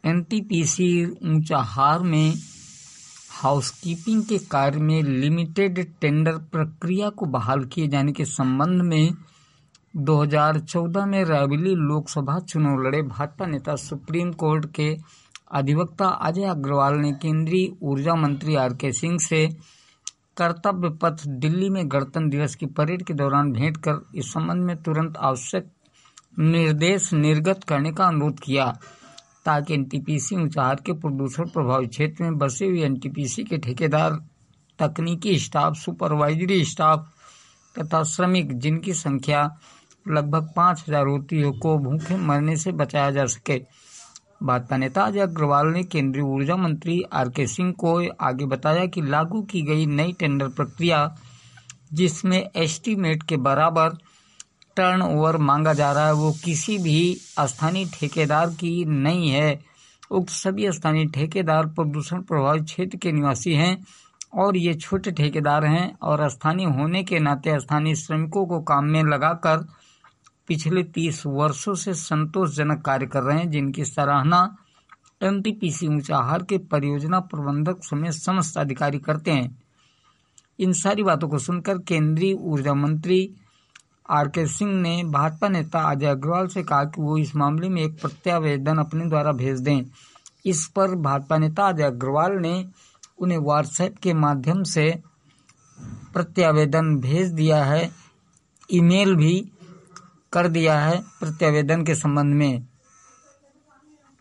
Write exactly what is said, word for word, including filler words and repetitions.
NTPC Unchahar में housekeeping के कार्य में लिमिटेड टेंडर प्रक्रिया को बहाल किए जाने के संबंध में दो हज़ार चौदह में रायबरेली लोकसभा चुनाव लड़े भाजपा नेता सुप्रीम कोर्ट के अधिवक्ता अजय अग्रवाल ने केंद्रीय ऊर्जा मंत्री आर के सिंह से कर्तव्य पथ दिल्ली में गणतंत्र दिवस की परेड के दौरान भेंट कर इस संबंध में तुरंत आवश्यक निर्देश निर्गत करने का अनुरोध किया, ताकि एनटीपीसी ऊंचाहार के प्रदूषण प्रभावित क्षेत्र में बसे हुए एनटीपीसी के ठेकेदार, तकनीकी स्टाफ, सुपरवाइजरी स्टाफ तथा श्रमिक, जिनकी संख्या लगभग पाँच हजार होती है, को भूखे मरने से बचाया जा सके। भाजपा नेता अजय अग्रवाल ने केंद्रीय ऊर्जा मंत्री आर के सिंह को आगे बताया कि लागू की गई नई टेंडर प्रक्रिया, जिसमें एस्टीमेट के बराबर टर्नओवर मांगा जा रहा है, वो किसी भी स्थानीय ठेकेदार की नहीं है। उक्त सभी स्थानीय ठेकेदार प्रदूषण प्रभावित क्षेत्र के निवासी हैं और ये छोटे ठेकेदार हैं और स्थानीय होने के नाते स्थानीय श्रमिकों को काम में लगाकर पिछले तीस वर्षों से संतोषजनक कार्य कर रहे हैं, जिनकी सराहना एनटीपीसी ऊंचाहार के परियोजना प्रबंधक समेत समस्त अधिकारी करते हैं। इन सारी बातों को सुनकर केंद्रीय ऊर्जा मंत्री आर के सिंह ने भाजपा नेता अजय अग्रवाल से कहा कि वो इस मामले में एक प्रत्यावेदन अपने द्वारा भेज दें। इस पर भाजपा नेता अजय अग्रवाल ने उन्हें व्हाट्सएप के माध्यम से प्रत्यावेदन भेज दिया है, ईमेल भी कर दिया है प्रत्यावेदन के संबंध में।